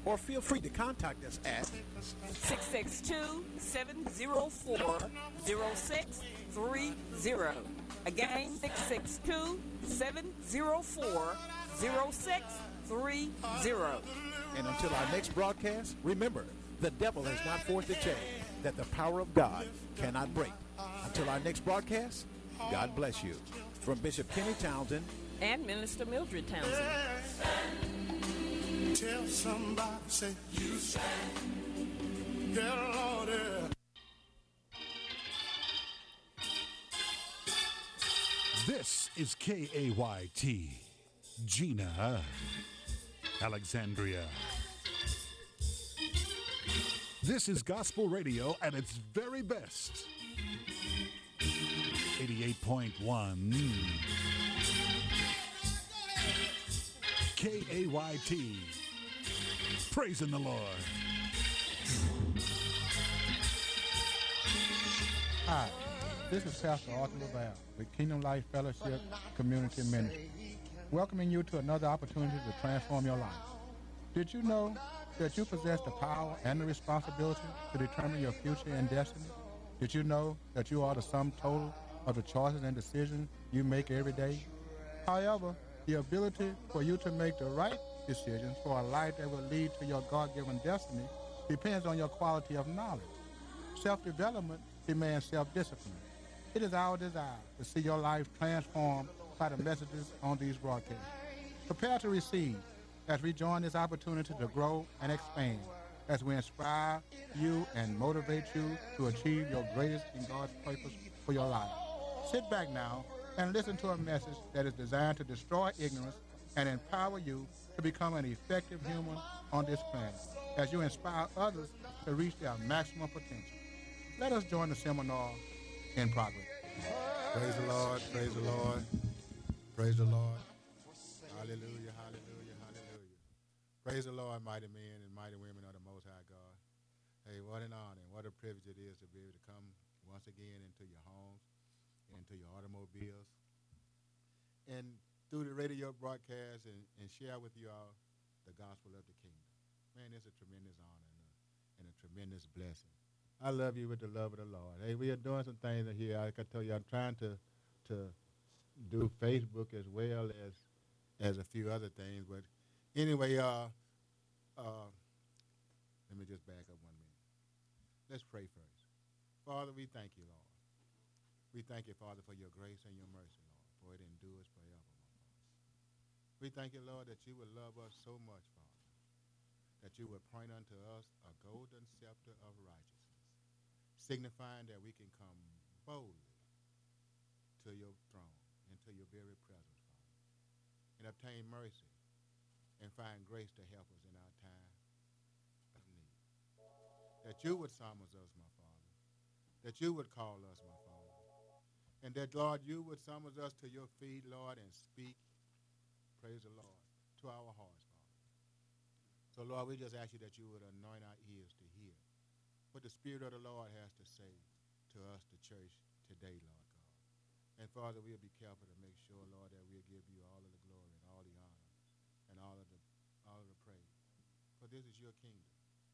or feel free to contact us at 662-704-0630. Again, 662-704-0630. And until our next broadcast, remember, the devil has not forced a chain that the power of God cannot break. Until our next broadcast, God bless you. From Bishop Kenny Townsend and Minister Mildred Townsend. Tell somebody, say, you say, yeah, Lord, yeah. This is KAYT, Gina, Alexandria. This is gospel radio at its very best. 88.1 KAYT. Praising the Lord. Hi, this is Pastor Arthur LaValle with Kingdom Life Fellowship Community Ministry, welcoming you to another opportunity to transform your life. Did you know that you possess the power and the responsibility to determine your future and destiny? Did you know that you are the sum total of the choices and decisions you make every day? However, the ability for you to make the right decisions for a life that will lead to your God-given destiny depends on your quality of knowledge. Self-development demands self-discipline. It is our desire to see your life transformed by the messages on these broadcasts. Prepare to receive as we join this opportunity to grow and expand, as we inspire you and motivate you to achieve your greatest in God's purpose for your life. Sit back now and listen to a message that is designed to destroy ignorance and empower you to become an effective human on this planet, as you inspire others to reach their maximum potential. Let us join the seminar in progress. Praise the Lord, praise the Lord, praise the Lord. Hallelujah, hallelujah, hallelujah. Praise the Lord, mighty men and mighty women of the Most High God. Hey, what an honor and what a privilege it is to be able to come once again into your homes, into your automobiles, and through the radio broadcast and share with you all the gospel of the kingdom. Man, it's a tremendous honor and a tremendous blessing. I love you with the love of the Lord. Hey, we are doing some things here. I can tell you, I'm trying to do Facebook as well as a few other things. But anyway, let me just back up 1 minute. Let's pray first. Father, we thank you, Lord. We thank you, Father, for your grace and your mercy, Lord, for it endures forever, my Father. We thank you, Lord, that you would love us so much, Father, that you would point unto us a golden scepter of righteousness, signifying that we can come boldly to your throne, into your very presence, Father, and obtain mercy and find grace to help us in our time of need. That you would summons us, my Father, that you would call us, my Father, and that, Lord, you would summons us to your feet, Lord, and speak, praise the Lord, to our hearts, Father. So, Lord, we just ask you that you would anoint our ears to hear what the Spirit of the Lord has to say to us, the church, today, Lord God. And, Father, we'll be careful to make sure, Lord, that we'll give you all of the glory and all the honor and all of the praise. For this is your kingdom,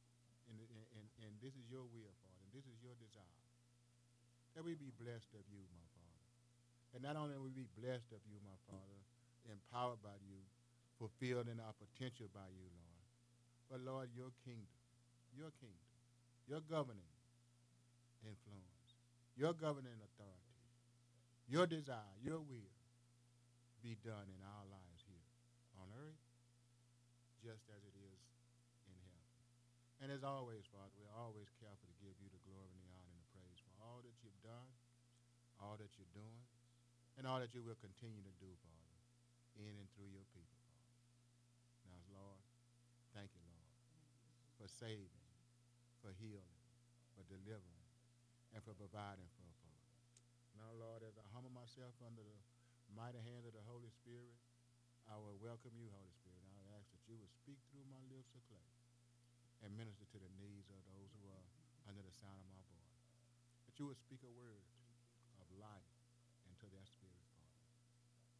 and this is your will, Father, and this is your desire, that we be blessed of you, my Father. And not only will we be blessed of you, my Father, empowered by you, fulfilled in our potential by you, Lord, but, Lord, your kingdom, your governing influence, your governing authority, your desire, your will be done in our lives here on earth just as it is in heaven. And as always, Father, we're always careful to give you the glory and the honor and the praise for all that you've done, all that you're doing, and all that you will continue to do, Father, in and through your people, Father. Now, Lord, thank you, Lord, for saving, for healing, for delivering, and for providing for us. Now, Lord, as I humble myself under the mighty hand of the Holy Spirit, I will welcome you, Holy Spirit. I will ask that you would speak through my lips of clay and minister to the needs of those who are under the sound of my voice. That you would speak a word of life into their spirit, Father.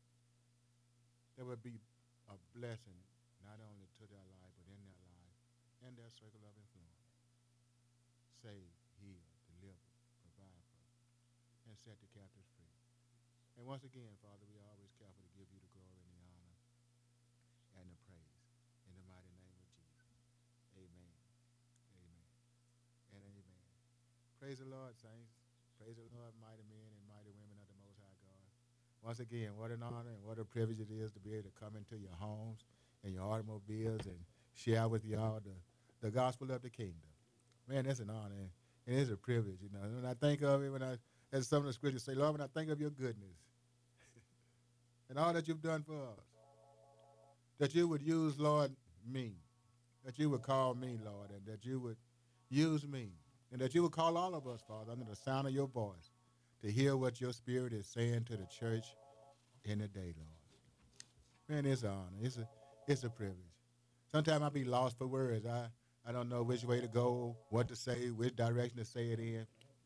There would be a blessing not only to their life, but in their life and their circle of influence. Save, heal, deliver, provide for, and set the captives free. And once again, Father, we are always careful to give you the glory and the honor and the praise. In the mighty name of Jesus. Amen. Amen. And amen. Praise the Lord, saints. Praise the Lord, mighty men and mighty women of the Most High God. Once again, what an honor and what a privilege it is to be able to come into your homes and your automobiles and share with y'all the gospel of the kingdom. Man, that's an honor. And it's a privilege, you know. When I think of it, as some of the scriptures say, Lord, when I think of your goodness and all that you've done for us, that you would use, Lord, me, that you would call me, Lord, and that you would use me, and that you would call all of us, Father, under the sound of your voice, to hear what your Spirit is saying to the church in the day, Lord. Man, it's an honor. It's a privilege. Sometimes I be lost for words. I don't know which way to go, what to say, which direction to say it in,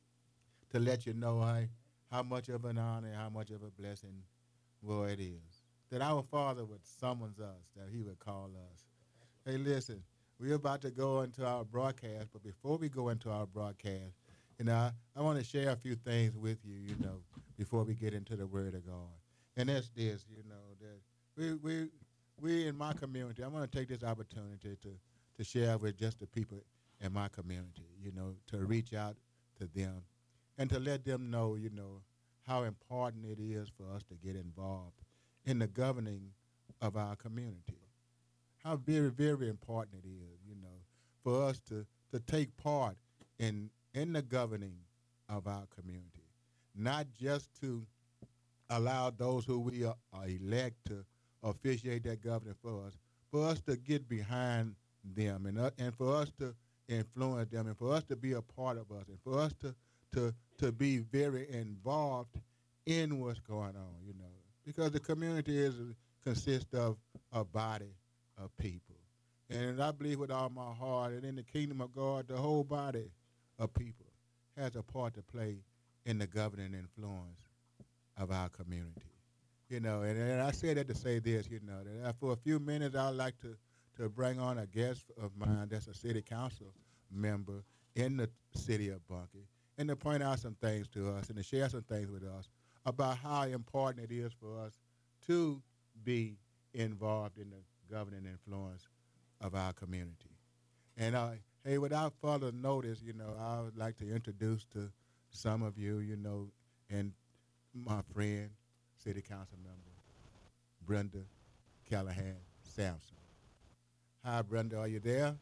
to let you know how much of an honor, how much of a blessing, boy, it is. That our Father would summons us, that he would call us. Hey, listen, we're about to go into our broadcast, but before we go into our broadcast, I want to share a few things with you, before we get into the Word of God. And that's this, that we in my community, I want to take this opportunity to share with just the people in my community, to reach out to them and to let them know, how important it is for us to get involved in the governing of our community. How very, very important it is, for us to take part in the governing of our community, not just to allow those who we are elect to officiate that governing for us to get behind them and for us to influence them and for us to be a part of us and for us to be very involved in what's going on, because the community consists of a body of people. And I believe with all my heart that in the kingdom of God, the whole body of people has a part to play in the governing influence of our community. And I say that to say this, that for a few minutes I'd like to bring on a guest of mine that's a city council member in the city of Bunkie and to point out some things to us and to share some things with us about how important it is for us to be involved in the governing influence of our community. And hey, without further notice, I would like to introduce to some of you, and my friend, City Council Member Brenda Callahan Sampson. Hi, Brenda, are you there?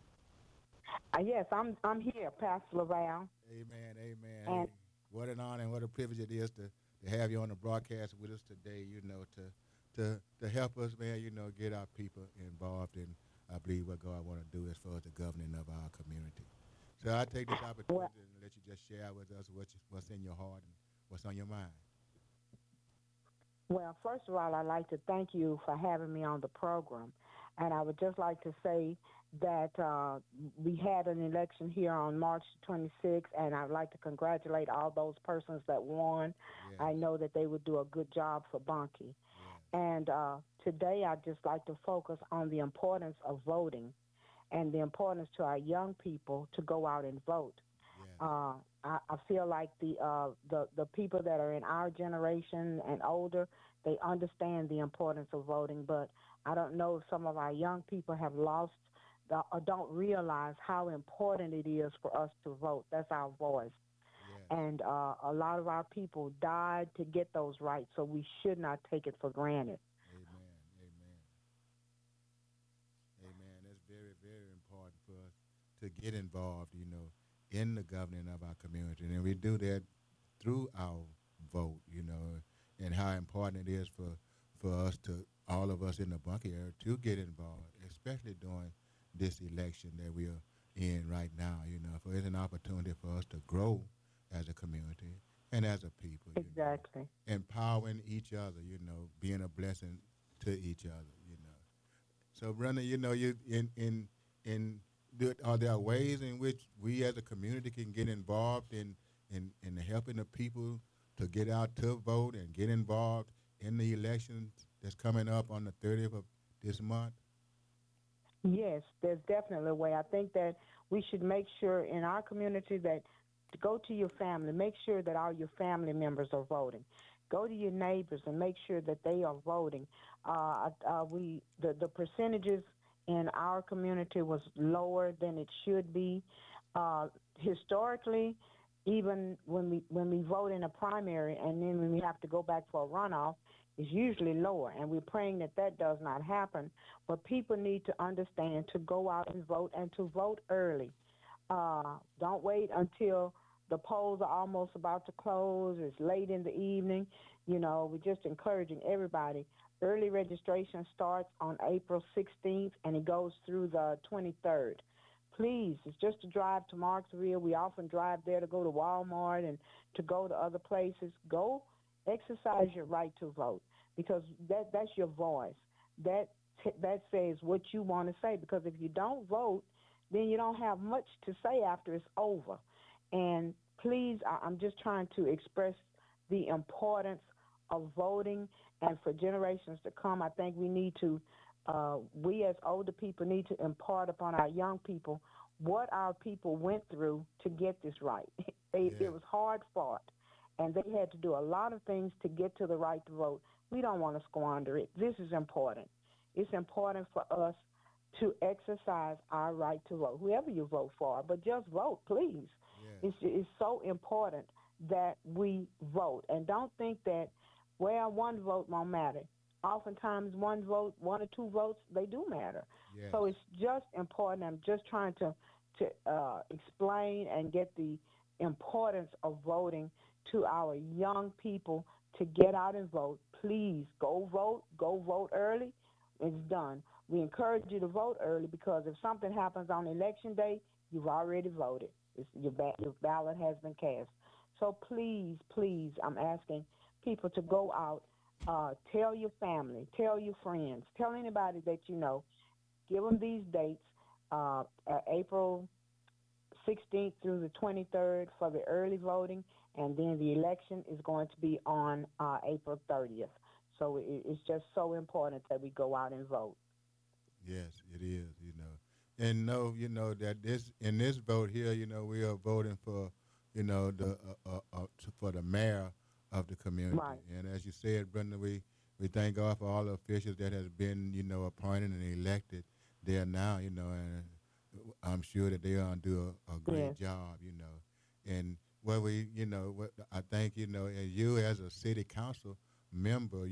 Yes, I'm here, Pastor Laval. Amen, amen. And what an honor and what a privilege it is to have you on the broadcast with us today, to help us, man, get our people involved in, I believe, what God want to do as far as the governing of our community. So I take this opportunity to let you just share with us what's in your heart and what's on your mind. Well, first of all, I'd like to thank you for having me on the program. And I would just like to say that we had an election here on March 26th, and I'd like to congratulate all those persons that won. Yes. I know that they would do a good job for Bunkie. Yes. And today I'd just like to focus on the importance of voting and the importance to our young people to go out and vote. Yes. I feel like the people that are in our generation and older, they understand the importance of voting, but I don't know if some of our young people have lost or don't realize how important it is for us to vote. That's our voice. Yes. And a lot of our people died to get those rights, so we should not take it for granted. Amen. Amen. Amen. That's very, very important for us to get involved, in the governing of our community. And we do that through our vote, and how important it is for us to, all of us in the Bunkie area, to get involved, especially during this election that we are in right now, for it's an opportunity for us to grow as a community and as a people. Exactly. Empowering each other, being a blessing to each other, So, Brenda, are there ways in which we as a community can get involved in helping the people to get out to vote and get involved in the elections that's coming up on the 30th of this month? Yes, there's definitely a way. I think that we should make sure in our community that to go to your family, make sure that all your family members are voting. Go to your neighbors and make sure that they are voting. The percentages in our community was lower than it should be. Uh, Historically, even when we vote in a primary and then when we have to go back for a runoff, is usually lower, and we're praying that that does not happen. But people need to understand to go out and vote and to vote early. Don't wait until the polls are almost about to close. It's late in the evening. We're just encouraging everybody. Early registration starts on April 16th and it goes through the 23rd. Please, it's just a drive to Marksville. We often drive there to go to Walmart and to go to other places. Go exercise your right to vote because that's your voice. That that says what you want to say because if you don't vote, then you don't have much to say after it's over. And please, I'm just trying to express the importance of voting and for generations to come. I think we as older people need to impart upon our young people what our people went through to get this right. It was hard fought, and they had to do a lot of things to get to the right to vote. We don't want to squander it. This is important. It's important for us to exercise our right to vote, whoever you vote for, but just vote, please. It's so important that we vote. And don't think that, well, one vote won't matter. Oftentimes one vote, one or two votes, they do matter. So it's just important. I'm just trying to explain and get the importance of voting to our young people to get out and vote. Please go vote early. It's done. We encourage you to vote early because if something happens on election day, you've already voted. Your ballot has been cast. So please, I'm asking people to go out, tell your family, tell your friends, tell anybody that you know. Give them these dates, April 16th through the 23rd for the early voting, and then the election is going to be on April 30th. So it's just so important that we go out and vote. Yes, it is, And know, that in this vote here, we are voting for, for the mayor of the community. Right. And as you said, Brenda, we thank God for all the officials that has been, appointed and elected there now, and I'm sure that they're going to do a great job, And I think, as you as a city council member,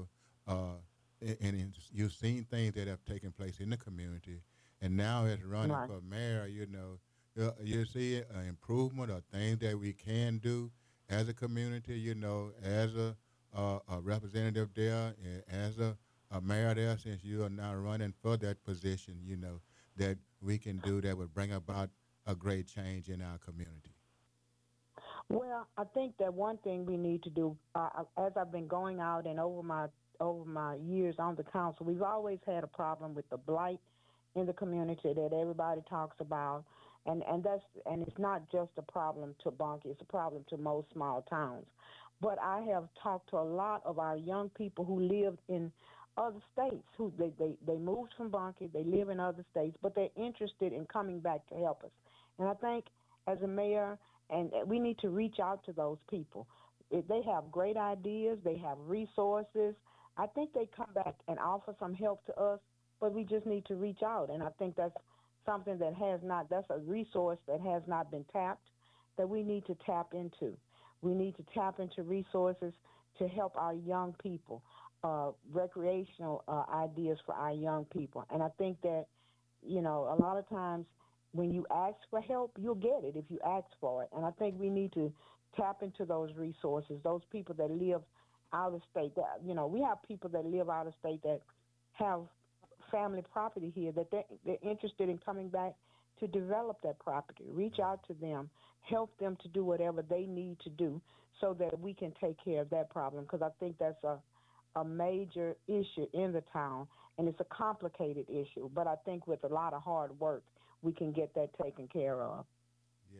and you've seen things that have taken place in the community, and now as running for mayor, you see an improvement or things that we can do as a community, as a representative there, as a mayor there, since you are now running for that position, that we can do that would bring about a great change in our community. Well, I think that one thing we need to do, as I've been going out and over my years on the council, we've always had a problem with the blight in the community that everybody talks about, and it's not just a problem to Bunkie, it's a problem to most small towns. But I have talked to a lot of our young people who lived in other states, who they moved from Bunkie, they live in other states, but they're interested in coming back to help us. And I think as a mayor, and we need to reach out to those people. If they have great ideas, they have resources. I think they come back and offer some help to us, but we just need to reach out. And I think that's something that's a resource that has not been tapped, that we need to tap into. We need to tap into resources to help our young people, recreational ideas for our young people. And I think that, a lot of times when you ask for help, you'll get it if you ask for it. And I think we need to tap into those resources, those people that live out of state. We have people that live out of state that have family property here that they're interested in coming back to develop that property. Reach out to them, help them to do whatever they need to do so that we can take care of that problem, because I think that's a major issue in the town, and it's a complicated issue. But I think with a lot of hard work, we can get that taken care of. Yes.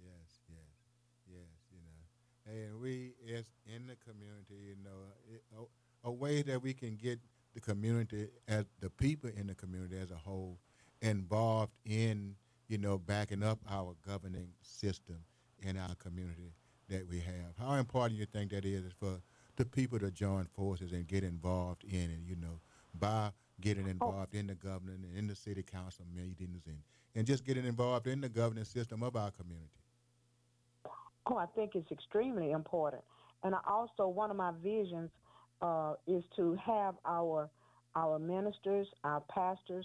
And we, as in the community, a way that we can get the community, as the people in the community as a whole, involved in, backing up our governing system in our community that we have. How important you think that is for the people to join forces and get involved in it, by getting Oh, involved in the governing and in the city council meetings and just getting involved in the governing system of our community. oh, I think it's extremely important. And I also, one of my visions is to have our ministers, our pastors,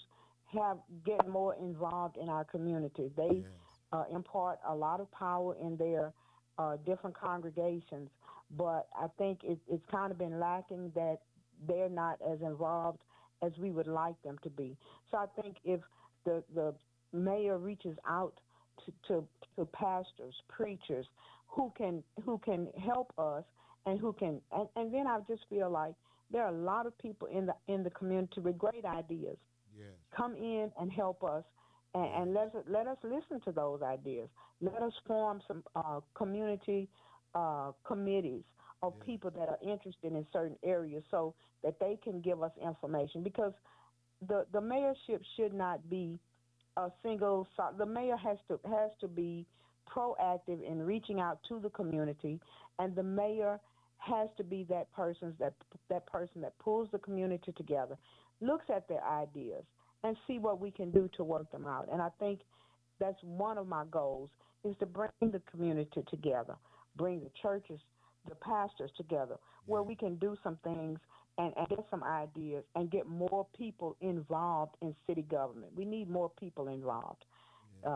get more involved in our community. They Yes, impart a lot of power in their different congregations, but I think it's kind of been lacking that they're not as involved as we would like them to be. So I think if the mayor reaches out to pastors, preachers who can help us and and then I just feel like there are a lot of people in the community with great ideas. yes, Come in and help us, and yes, let us listen to those ideas. Let us form some community committees of yes, people that are interested in certain areas, so that they can give us information. Because the mayorship should not be a single. The mayor has to be proactive in reaching out to the community, and the mayor has to be that person that pulls the community together, looks at their ideas, and see what we can do to work them out. And I think that's one of my goals, is to bring the community together, bring the churches, the pastors together, where yes, we can do some things and get some ideas and get more people involved in city government. We need more people involved. yes.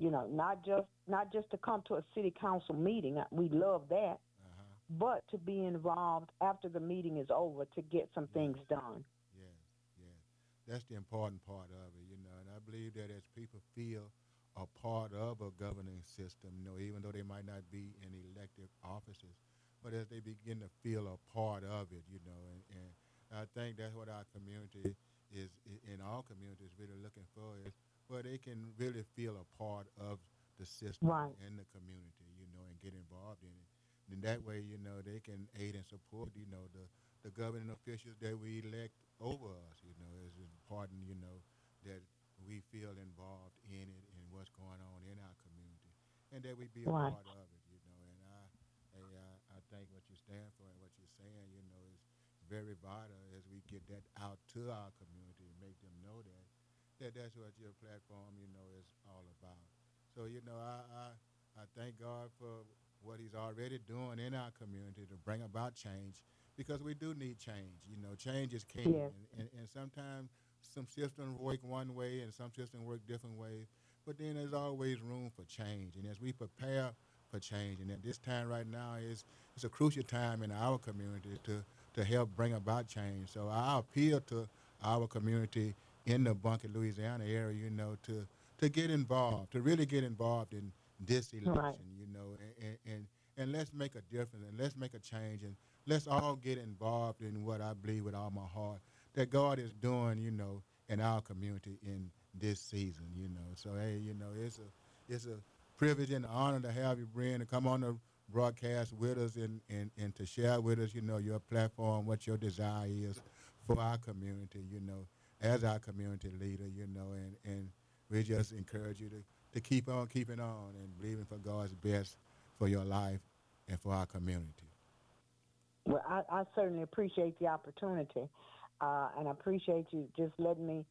Not just to come to a city council meeting. We love that, Uh-huh. but to be involved after the meeting is over to get some Yes, things done. yes, yes. That's the important part of it, and I believe that as people feel a part of a governing system, even though they might not be in elective offices, but as they begin to feel a part of it, and I think that's what our community in all communities really looking for, is where they can really feel a part of the system Right, and the community, and get involved in it. And that way, they can aid and support, the governing officials that we elect over us, is important, that we feel involved in it and what's going on in our community, and that we be a right, part of it, And I think what you stand for and what you're saying, is very vital as we get that out to our community and make them know that's what your platform, is all about. So, I thank God for what He's already doing in our community to bring about change, because we do need change. Change is king, yes, and sometimes some systems work one way and some systems work different ways. But then there's always room for change, and as we prepare for change, and at this time right now is it's a crucial time in our community to help bring about change. So I appeal to our community in the Bunkett, Louisiana area, to get involved, to really get involved in this right, election, and let's make a difference and let's make a change, and let's all get involved in what I believe with all my heart that God is doing, in our community in this season, So hey, it's a privilege and honor to have you, Brian, to come on the broadcast with us and to share with us, your platform, what your desire is for our community, as our community leader, and we just encourage you to keep on keeping on and believing for God's best for your life and for our community. well, I certainly appreciate the opportunity, and I appreciate you just letting me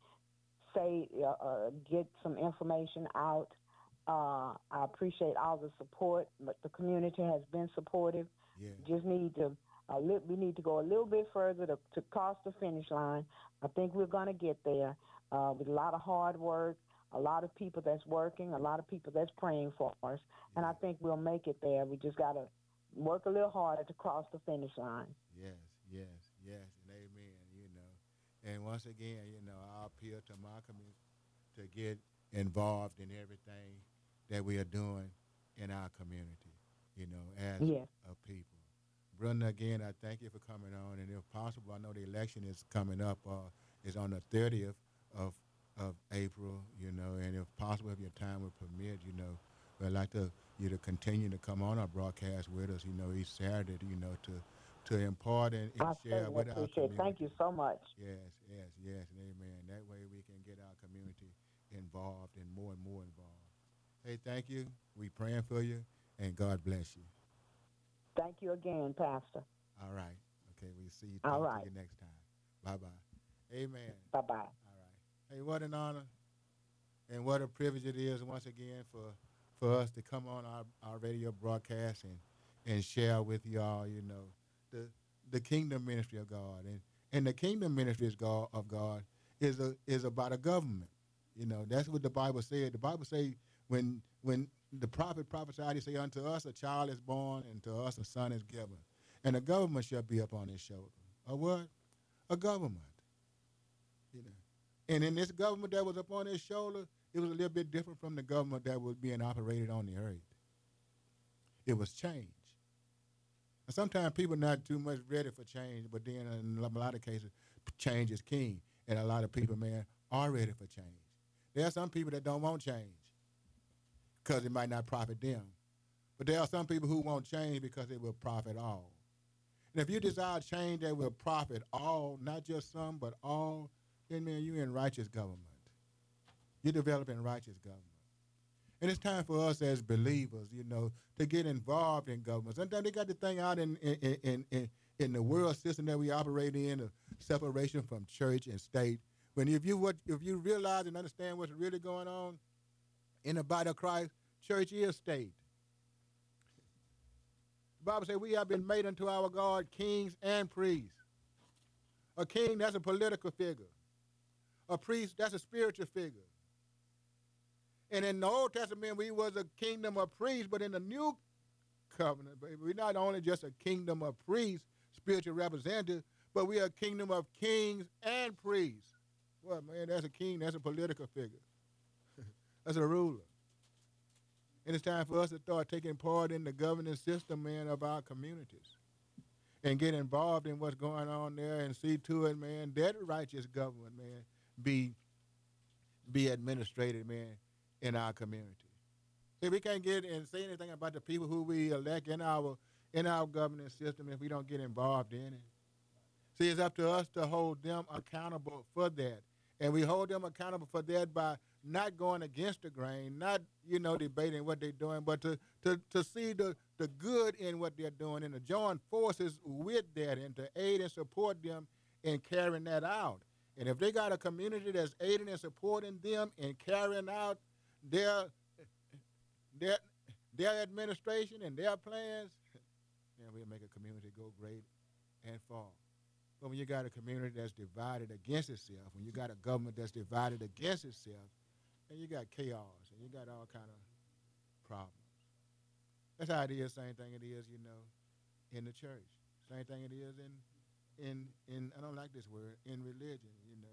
get some information out. I appreciate all the support, but the community has been supportive. Yeah, Just need to we need to go a little bit further to cross the finish line. I think we're going to get there with a lot of hard work, a lot of people that's working, a lot of people that's praying for us, and I yeah, think we'll make it there. We just got to work a little harder to cross the finish line. yes, yes, yes, and amen, And once again, I appeal to my community to get involved in everything that we are doing in our community, as Yes. a people. Brenda, again, I thank you for coming on, and if possible, I know the election is coming up, is on the 30th of of April, and if possible, if your time would permit, I'd like you to continue to come on our broadcast with us, each Saturday, to impart and I share certainly with our appreciate it. Thank you community. so much. Yes, yes, yes, and amen. That way we can get our community involved and more involved. Hey, thank you. We praying for you, and God bless you. Thank you again, Pastor. All right. Okay, we'll see you. All Talk right. to you next time. Bye-bye. Amen. Bye-bye. All right. Hey, what an honor and what a privilege it is once again for us to come on our radio broadcast and share with y'all, you know, the kingdom ministry of God. And the kingdom ministry of God is about a government. You know, that's what the Bible said. The Bible say when the prophet prophesied, he say, unto us a child is born, and to us a son is given. And a government shall be upon his shoulder. A what? A government. You know. And in this government that was upon his shoulder, it was a little bit different from the government that was being operated on the earth. It was change. And sometimes people are not too much ready for change, but then in a lot of cases, change is king. And a lot of people, man, are ready for change. There are some people that don't want change because it might not profit them. But there are some people who want change because it will profit all. And if you desire change that will profit all, not just some, but all, then, man, you're in righteous government. You're developing righteous government. And it's time for us as believers, you know, to get involved in government. Sometimes they got the thing out in the world system that we operate in, of separation from church and state. When if you realize and understand what's really going on in the body of Christ, church is state. The Bible says we have been made unto our God kings and priests. A king, that's a political figure. A priest, that's a spiritual figure. And in the Old Testament, we was a kingdom of priests, but in the New Covenant, we're not only just a kingdom of priests, spiritual representatives, but we are a kingdom of kings and priests. Well, man, that's a king, that's a political figure. That's a ruler. And it's time for us to start taking part in the governing system, man, of our communities and get involved in what's going on there and see to it, man, that righteous government, man, be administrated, man, in our community. See, we can't get and say anything about the people who we elect in our governing system if we don't get involved in it. See, it's up to us to hold them accountable for that. And we hold them accountable for that by not going against the grain, not, you know, debating what they're doing, but to see the good in what they're doing and to join forces with that and to aid and support them in carrying that out. And if they got a community that's aiding and supporting them in carrying out their administration and their plans, then we'll make a community go great and far. But when you got a community that's divided against itself, when you got a government that's divided against itself, then you got chaos and you got all kind of problems. That's how it is. Same thing it is, you know, in the church. Same thing it is in I don't like this word, in religion, you know.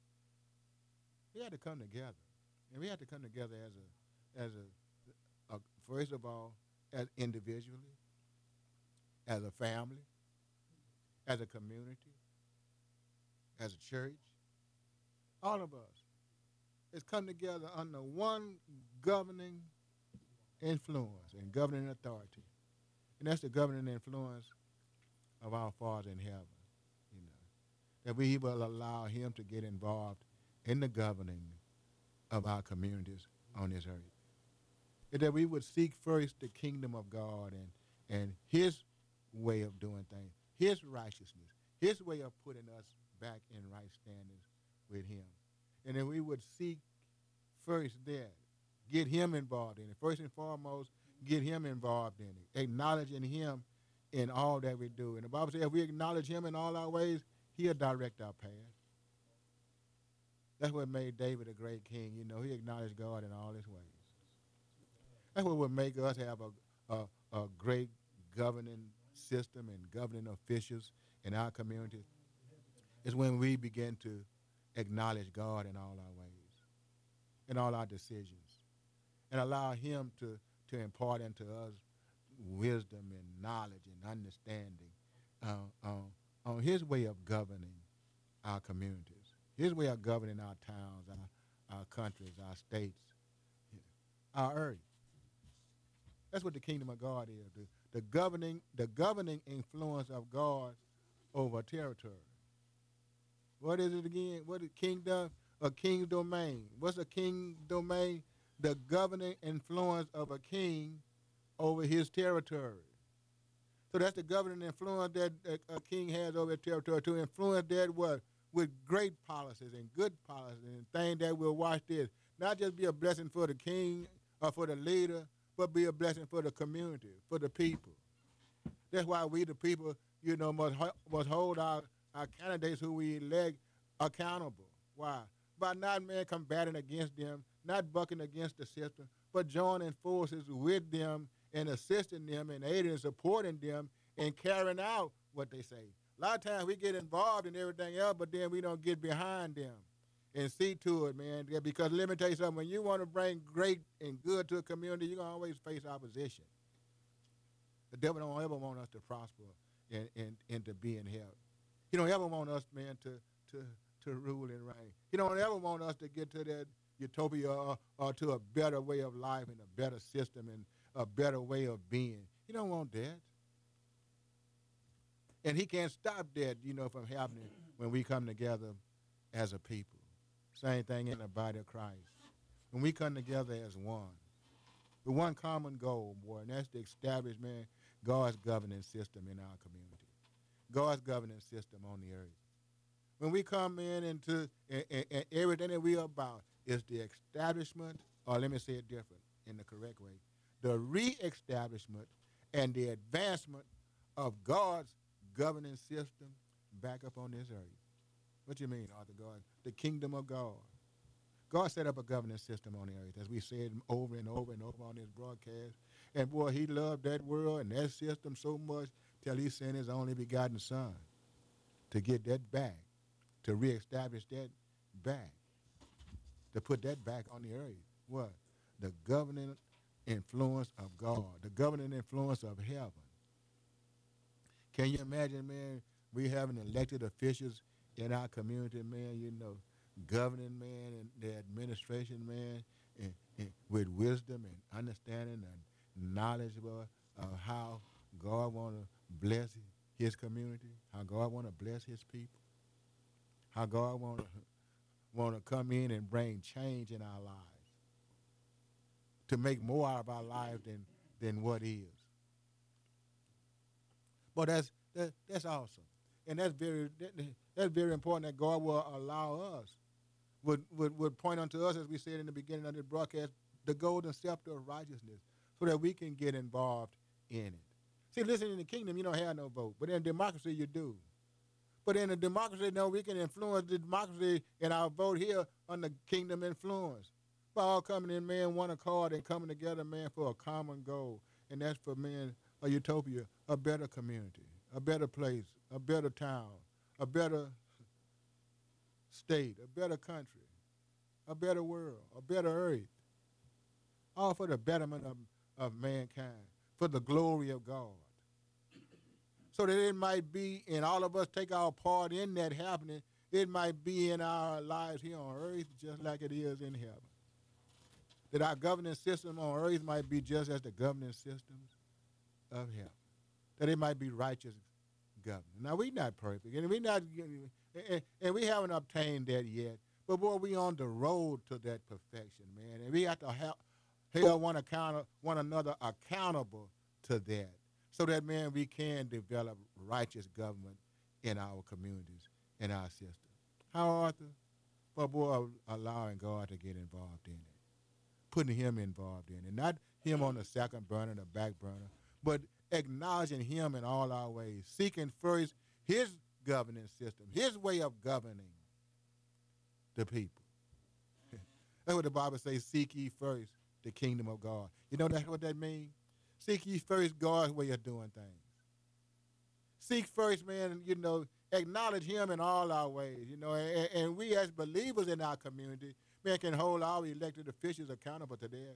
We had to come together. And we have to come together as a first of all, as individually, as a family, as a community, as a church. All of us is come together under one governing influence and governing authority. And that's the governing influence of our Father in heaven, you know, that we will allow him to get involved in the governing of our communities on this earth. And that we would seek first the kingdom of God and his way of doing things, his righteousness, his way of putting us back in right standings with him. And then we would seek first that, get him involved in it. First and foremost, get him involved in it, acknowledging him in all that we do. And the Bible says if we acknowledge him in all our ways, he'll direct our path. That's what made David a great king. You know, he acknowledged God in all his ways. That's what would make us have a great governing system and governing officials in our community. Is when we begin to acknowledge God in all our ways, in all our decisions, and allow him to impart into us wisdom and knowledge and understanding on his way of governing our communities, his way of governing our towns, our countries, our states, our earth. That's what the kingdom of God is, the governing influence of God over territory. What is it again? What is kingdom? a king's domain. What's a king's domain? The governing influence of a king over his territory. So that's the governing influence that a king has over his territory, to influence that what? With great policies and good policies and things that will watch this. Not just be a blessing for the king or for the leader, but be a blessing for the community, for the people. That's why we, the people, must hold our candidates who we elect accountable. Why? By not, combating against them, not bucking against the system, but joining forces with them and assisting them and aiding and supporting them and carrying out what they say. A lot of times we get involved in everything else, but then we don't get behind them and see to it, man. Because let me tell you something, when you want to bring great and good to a community, you're going to always face opposition. The devil don't ever want us to prosper and to be in health. He don't ever want us, man, to rule and reign. He don't ever want us to get to that utopia or to a better way of life and a better system and a better way of being. He don't want that. And he can't stop that, from happening when we come together as a people. Same thing in the body of Christ. When we come together as one, with one common goal, boy, and that's to establish, God's governing system in our community. God's governing system on the earth. When we come in into and everything that we are about is the establishment, or let me say it different in the correct way, the re-establishment and the advancement of God's governing system back up on this earth. What you mean, Arthur God? The kingdom of God. God set up a governing system on the earth, as we said over and over and over on this broadcast. And boy, he loved that world and that system so much till he sent his only begotten son to get that back, to reestablish that back, to put that back on the earth. What? The governing influence of God, the governing influence of heaven. Can you imagine, we having elected officials in our community, governing, and the administration, and with wisdom and understanding and knowledge of how God want to bless his community, how God want to bless his people, how God want to come in and bring change in our lives, to make more out of our lives than what is. But that's awesome, and that's very important that God will allow us, would point unto us, as we said in the beginning of the broadcast, the golden scepter of righteousness, so that we can get involved in it. See, listen, in the kingdom, you don't have no vote, but in democracy, you do. But in a democracy, no, we can influence the democracy and our vote here on the kingdom influence by all coming in, one accord, and coming together, for a common goal, and that's for, a utopia, a better community, a better place, a better town, a better state, a better country, a better world, a better earth, all for the betterment of mankind, for the glory of God. So that it might be, and all of us take our part in that happening, it might be in our lives here on earth just like it is in heaven. That our governing system on earth might be just as the governing systems of heaven. That it might be righteous government. Now, we're not perfect, and we haven't obtained that yet. But, boy, we on the road to that perfection, and we have to hold one another accountable to that, so that, we can develop righteous government in our communities, in our system. How, Arthur? But, boy, allowing God to get involved in it, putting him involved in it, not him on the second burner, the back burner, but acknowledging him in all our ways, seeking first his governing system, his way of governing the people. That's what the Bible says, seek ye first the kingdom of God. You know what that means? Seek ye first God's way of doing things. Seek first, acknowledge him in all our ways, and we as believers in our community, can hold our elected officials accountable to that,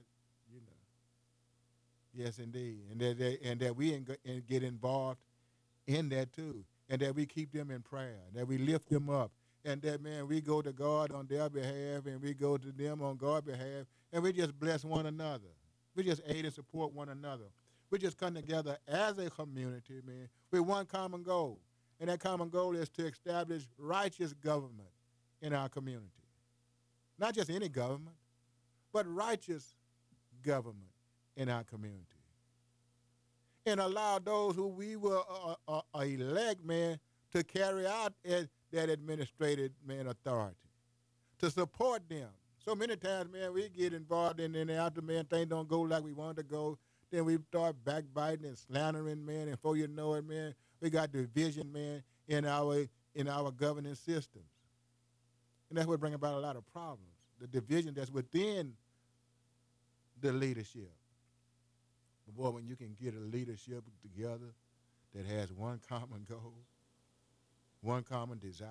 Yes, indeed, and that we get involved in that too, and that we keep them in prayer, that we lift them up, and that, we go to God on their behalf, and we go to them on God's behalf, and we just bless one another. We just aid and support one another. We just come together as a community, with one common goal, and that common goal is to establish righteous government in our community. not just any government, but righteous government in our community. And allow those who we will elect, man, to carry out that administrative, man, authority, to support them. So many times, man, we get involved in after, man, things don't go like we want to go. Then we start backbiting and slandering, man, and before you know it, man, we got division, man, in our governing systems. And that's what brings about a lot of problems, the division that's within the leadership. But boy, when you can get a leadership together that has one common goal, one common desire,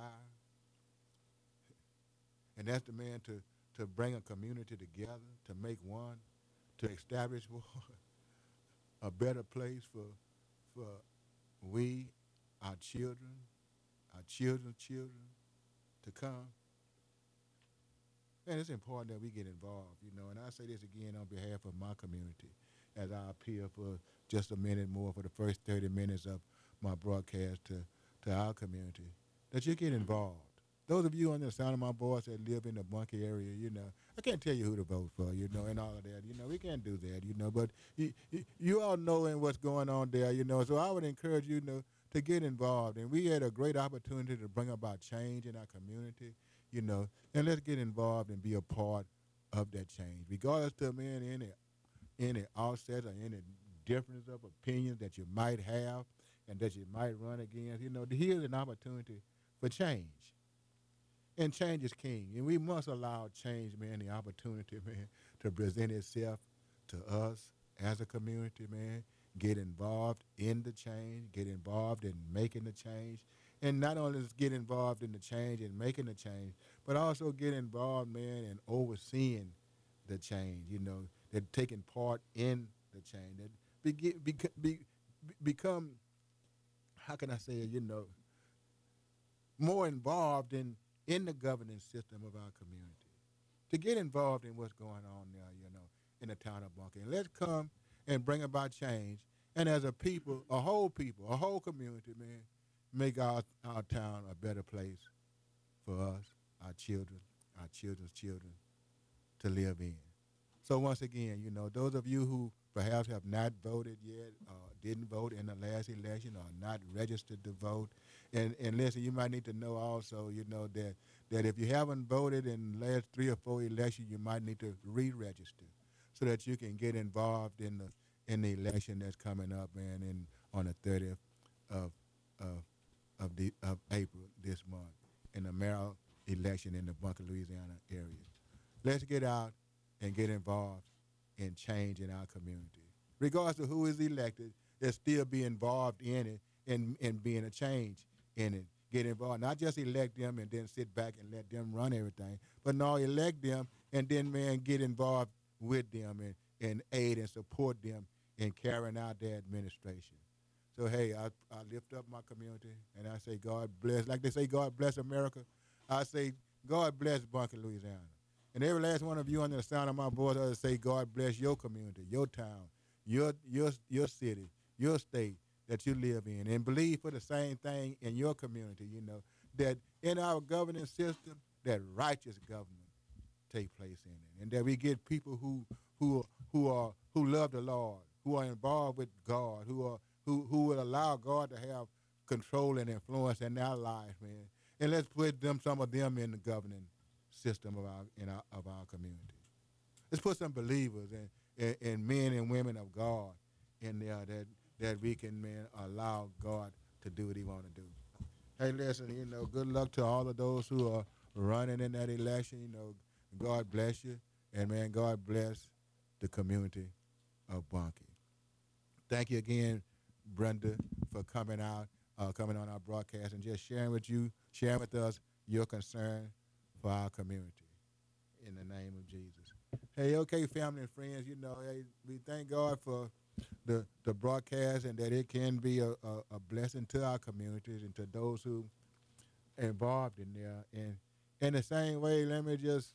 and that's the man to bring a community together, to make one, to establish a better place for we, our children, our children's children to come. And it's important that we get involved, you know, and I say this again on behalf of my community as I appeal for just a minute more for the first 30 minutes of my broadcast to our community, that you get involved. Those of you on the sound of my voice that live in the Bunkie area, you know, I can't tell you who to vote for, you know, and all of that. You know, we can't do that, you know, but you all know what's going on there, you know, so I would encourage you, to get involved. And we had a great opportunity to bring about change in our community, you know, and let's get involved and be a part of that change. Regardless to, man, any offsets or any difference of opinions that you might have and that you might run against, you know, here's an opportunity for change. And change is king. And we must allow change, man, the opportunity, man, to present itself to us as a community, man. Get involved in the change, get involved in making the change. And not only just get involved in the change and making the change, but also get involved, man, in overseeing the change, you know, that taking part in the change, that become, how can I say it, you know, more involved in the governing system of our community, to get involved in what's going on there, you know, in the town of Bunkie. And let's come and bring about change. And as a people, a whole community, man, make our town a better place for us, our children, our children's children to live in. So once again, you know, those of you who perhaps have not voted yet, didn't vote in the last election, or not registered to vote, and listen, you might need to know also, you know, that if you haven't voted in the last 3 or 4 elections, you might need to re-register so that you can get involved in the election that's coming up, man, on the 30th of April this month, in the mayoral election in the Bunkie, Louisiana area. Let's get out and get involved in change in our community. Regardless of who is elected, let's still be involved in it and being a change in it. Get involved, not just elect them and then sit back and let them run everything, but no, elect them and then, man, get involved with them and aid and support them in carrying out their administration. So, hey, I lift up my community, and I say God bless. Like they say, God bless America. I say God bless Bunkie, Louisiana. And every last one of you under the sound of my voice, I say God bless your community, your town, your city, your state that you live in. And believe for the same thing in your community, you know, that in our governing system, that righteous government take place in it. And that we get people who love the Lord, who are involved with God, who will allow God to have control and influence in their life, man. And let's put some of them in the governing system of our community. Let's put some believers and men and women of God in there that we can, man, allow God to do what he want to do. Hey, listen, you know, good luck to all of those who are running in that election. You know, God bless you, and, man, God bless the community of Bunkie. Thank you again, Brenda, for coming on our broadcast and just sharing with us your concern for our community. In the name of Jesus. Hey, okay, family and friends, you know, hey, we thank God for the broadcast and that it can be a blessing to our communities and to those who are involved in there. And in the same way, let me just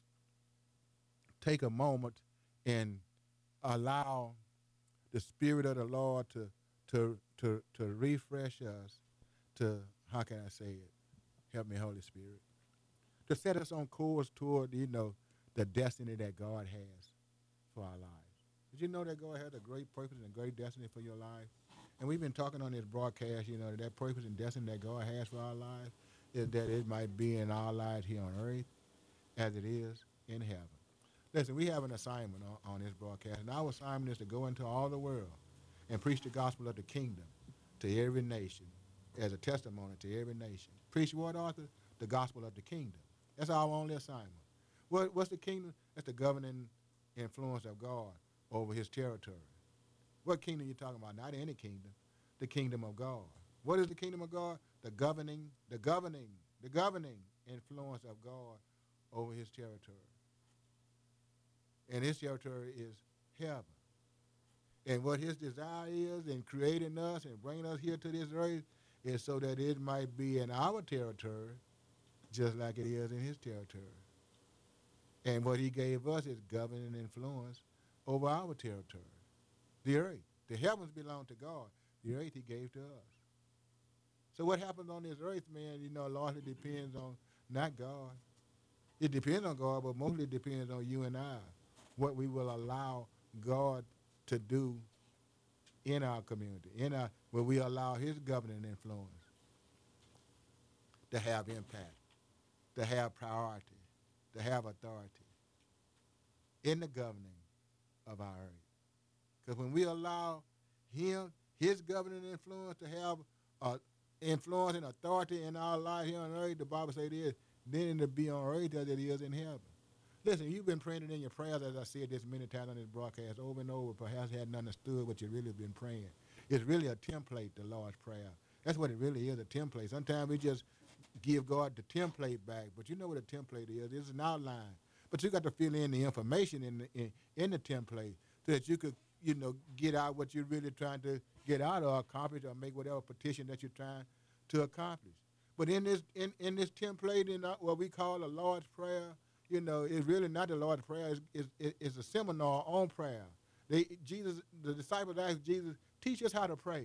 take a moment and allow the Spirit of the Lord to refresh us, to, how can I say it? Help me, Holy Spirit. To set us on course toward, you know, the destiny that God has for our lives. Did you know that God has a great purpose and a great destiny for your life? And we've been talking on this broadcast, that purpose and destiny that God has for our lives is that it might be in our lives here on earth as it is in heaven. Listen, we have an assignment on this broadcast, and our assignment is to go into all the world and preach the gospel of the kingdom to every nation as a testimony to every nation. Preach what, Arthur? The gospel of the kingdom. That's our only assignment. What's the kingdom? That's the governing influence of God over his territory. What kingdom are you talking about? Not any kingdom. The kingdom of God. What is the kingdom of God? The governing influence of God over his territory. And his territory is heaven. And what his desire is in creating us and bringing us here to this earth is so that it might be in our territory just like it is in his territory. And what he gave us is governing influence over our territory. The earth. The heavens belong to God. The earth he gave to us. So what happens on this earth, man, largely depends on not God. It depends on God, but mostly depends on you and I, what we will allow God to do in our community, where we allow his governing influence to have impact, to have priority, to have authority in the governing of our earth. Because when we allow him, his governing influence to have influence and authority in our life here on earth, the Bible says it is, then it'll be on earth as it is in heaven. Listen, you've been praying it in your prayers, as I said this many times on this broadcast, over and over. Perhaps you hadn't understood what you really been praying. It's really a template, the Lord's Prayer. That's what it really is, a template. Sometimes we just give God the template back, but you know what a template is. It's an outline. But you got to fill in the information in the template so that you could, get out what you're really trying to get out or accomplish or make whatever petition that you're trying to accomplish. But in this template, in what we call the Lord's Prayer, it's really not the Lord's Prayer. It's a seminar on prayer. The disciples asked Jesus, teach us how to pray.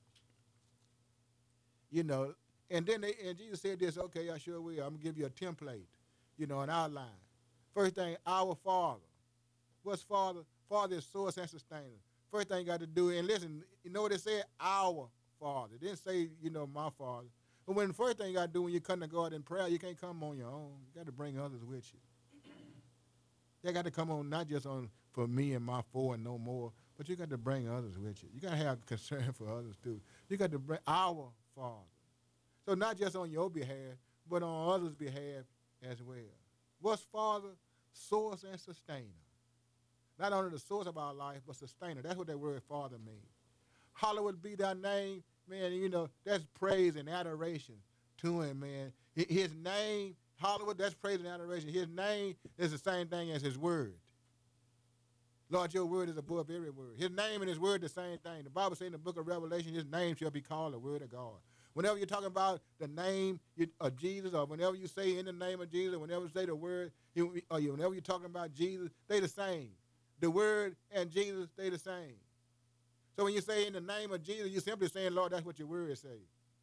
And then Jesus said this, okay, I sure will. I'm going to give you a template, an outline. First thing, our Father. What's Father? Father is source and sustainer. First thing you got to do, and listen, you know what it said? Our Father. It didn't say, my Father. But when the first thing you got to do when you come to God in prayer, you can't come on your own. You got to bring others with you. They got to come on not just on for me and my four and no more, but you got to bring others with you. You got to have concern for others too. You got to bring our Father. So not just on your behalf, but on others' behalf as well. What's Father? Source and sustainer. Not only the source of our life, but sustainer. That's what that word Father means. Hallowed be thy name. Man, that's praise and adoration to him, man. His name, hallowed, that's praise and adoration. His name is the same thing as his word. Lord, your word is above every word. His name and his word the same thing. The Bible says in the book of Revelation, his name shall be called the word of God. Whenever you're talking about the name of Jesus, or whenever you say in the name of Jesus, whenever you say the word, or whenever you're talking about Jesus, they the same. The word and Jesus, they the same. So when you say in the name of Jesus, you're simply saying, Lord, that's what your word says.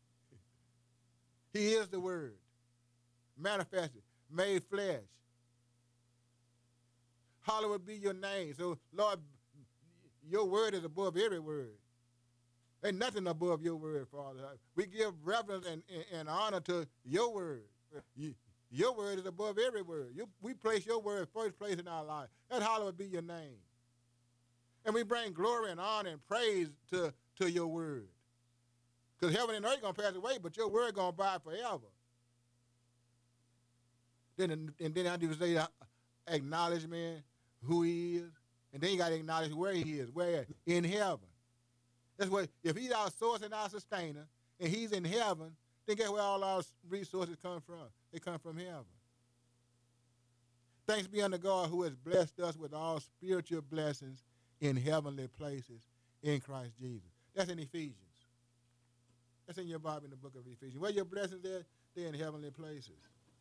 He is the word, manifested, made flesh. Hallowed be your name. So, Lord, your word is above every word. Ain't nothing above your word, Father. We give reverence and honor to your word. Your word is above every word. We place your word first place in our life. That hallowed be your name. And we bring glory and honor and praise to your word. Because heaven and earth going to pass away, but your word going to abide forever. Then I do say acknowledgement, who he is. And then you got to acknowledge where he is. Where? In heaven. That's what, if he's our source and our sustainer, and he's in heaven, then guess where all our resources come from? They come from heaven. Thanks be unto God who has blessed us with all spiritual blessings in heavenly places in Christ Jesus. That's in Ephesians. That's in your Bible in the book of Ephesians. Where your blessings are, they're in heavenly places.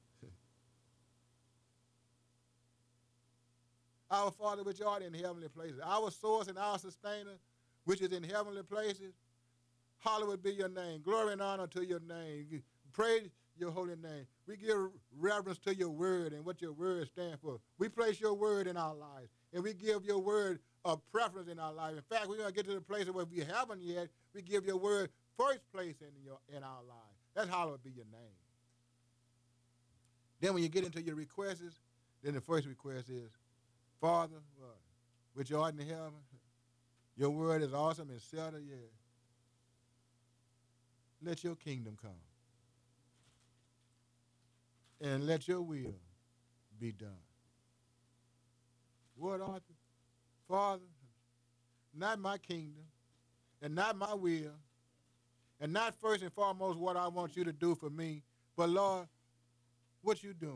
Our Father which art in heavenly places. Our source and our sustainer, which is in heavenly places, hallowed be your name. Glory and honor to your name. Praise, your holy name. We give reverence to your word and what your word stands for. We place your word in our lives, and we give your word a preference in our life. In fact, we're going to get to the place where we haven't yet. We give your word first place in our lives. That's hallowed be your name. Then when you get into your requests, then the first request is, Father, which art in heaven, your word is awesome and settled, yeah. Let your kingdom come. And let your will be done. What, Arthur? Father, not my kingdom, and not my will, and not first and foremost what I want you to do for me, but Lord, what you doing?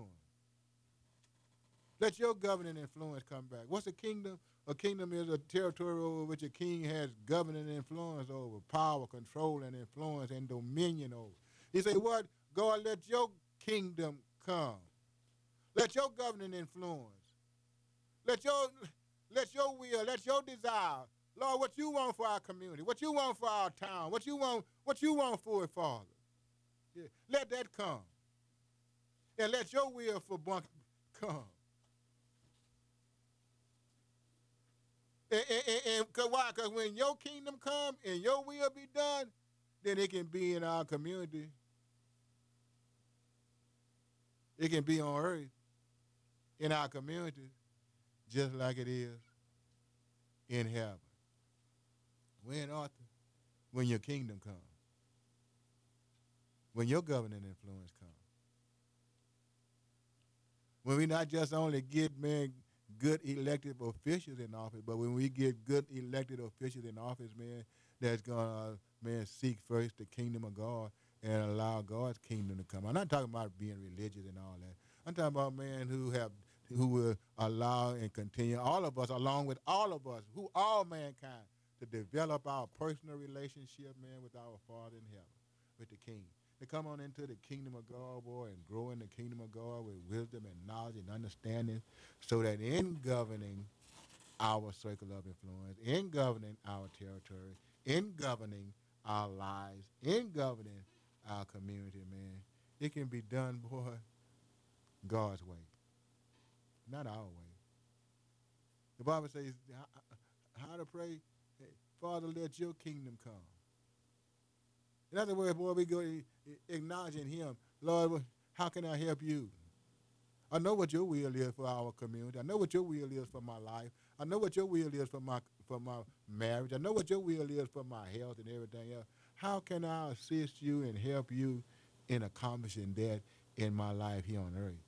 Let your governing influence come back. What's a kingdom? A kingdom is a territory over which a king has governing influence over, power, control, and influence, and dominion over. He said, what? God, let your kingdom come. Let your governing influence. Let your will, let your desire. Lord, what you want for our community, what you want for our town, what you want for it, Father. Yeah. Let that come. And let your will for Bunk come. And why? Because when your kingdom come and your will be done, then it can be in our community. It can be on earth, in our community, just like it is in heaven. When, Arthur? When your kingdom comes. When your governing influence comes. When we not just only get, man, good elected officials in office, but when we get good elected officials in office, man, that's going to, man, seek first the kingdom of God and allow God's kingdom to come. I'm not talking about being religious and all that. I'm talking about, man, who will allow and continue, all of us, along with all of us, all mankind, to develop our personal relationship, man, with our Father in heaven, with the King. To come on into the kingdom of God, boy, and grow in the kingdom of God with wisdom and knowledge and understanding, so that in governing our circle of influence, in governing our territory, in governing our lives, in governing our community, man, it can be done, boy, God's way, not our way. The Bible says how to pray, hey, Father, let your kingdom come. In other words, boy, we go acknowledging him. Lord, how can I help you? I know what your will is for our community. I know what your will is for my life. I know what your will is for my marriage. I know what your will is for my health and everything else. How can I assist you and help you in accomplishing that in my life here on earth?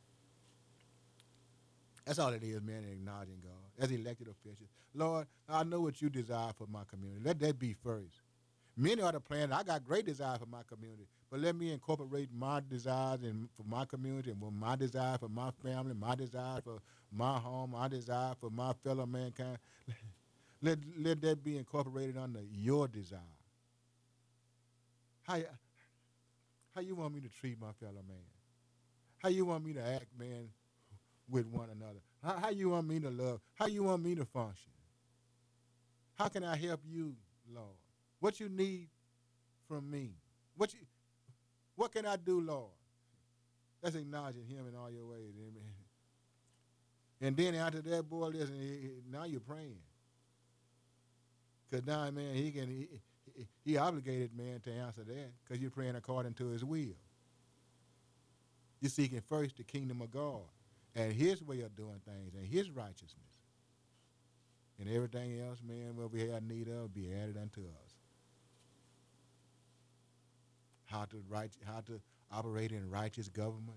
That's all it is, man, acknowledging God as elected officials. Lord, I know what you desire for my community. Let that be first. Many are the plans. I got great desire for my community, but let me incorporate my desires for my community, and my desire for my family, my desire for my home, my desire for my fellow mankind. Let that be incorporated under your desire. How you want me to treat my fellow man? How you want me to act, man, with one another? How you want me to love? How you want me to function? How can I help you, Lord? What you need from me? What can I do, Lord? That's acknowledging him in all your ways, amen. And then after that, boy, listen, now you're praying. Because now, man, he obligated, man, to answer that because you're praying according to his will. You're seeking first the kingdom of God and his way of doing things and his righteousness. And everything else, man, what we have need of be added unto us. How to operate in righteous government,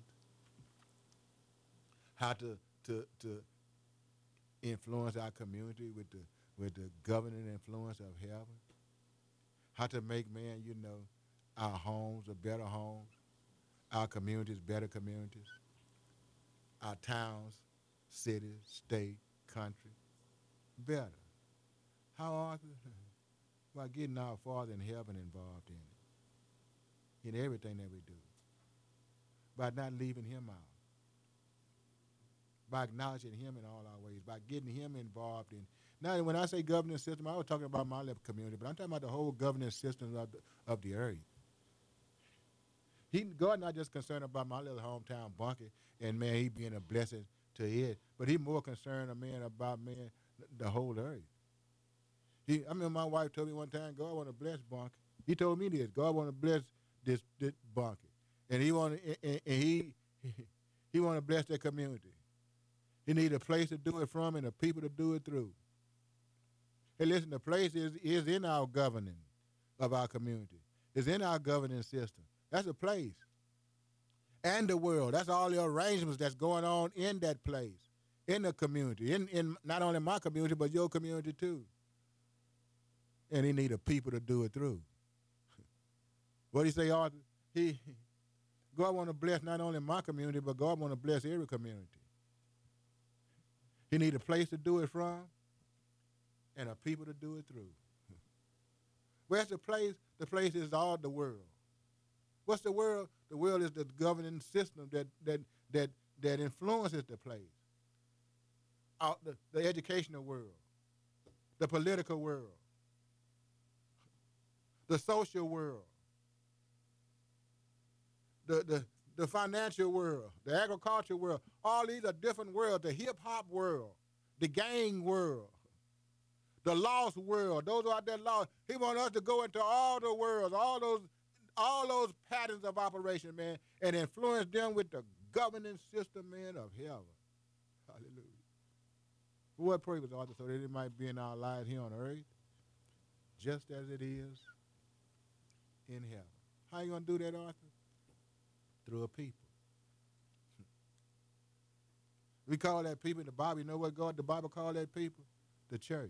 how to influence our community with the governing influence of heaven, how to make, man, our homes are better homes, our communities better communities, our towns, cities, state, country better. How, Arthur? By getting our Father in heaven involved in it, in everything that we do, by not leaving him out, by acknowledging him in all our ways, by getting him involved in. Now, when I say governing system, I was talking about my little community, but I'm talking about the whole governing system of the earth. God not just concerned about my little hometown Bunkie and, man, he being a blessing to it, but he more concerned, man, about, man, the whole earth. I remember my wife told me one time, God want to bless Bunkie. He told me this, God want to bless this Bunkie. And he want to bless that community. He need a place to do it from and the people to do it through. Hey, listen, the place is in our governing of our community. It's in our governing system. That's a place. And the world. That's all the arrangements that's going on in that place, in the community, in not only my community, but your community too. And he need a people to do it through. What do you say, Arthur? God want to bless not only my community, but God want to bless every community. He need a place to do it from and a people to do it through. Where's the place? The place is all the world. What's the world? The world is the governing system that influences the place. The educational world, the political world, the social world, the financial world, the agricultural world. All these are different worlds. The hip-hop world, the gang world, the lost world. Those are out there lost. He wants us to go into all the worlds, all those patterns of operation, man, and influence them with the governing system, man, of heaven. Hallelujah. For what purpose, Arthur? So that it might be in our lives here on earth, just as it is in heaven. How you going to do that, Arthur? Through a people. We call that people in the Bible. You know what the Bible called that people? The church.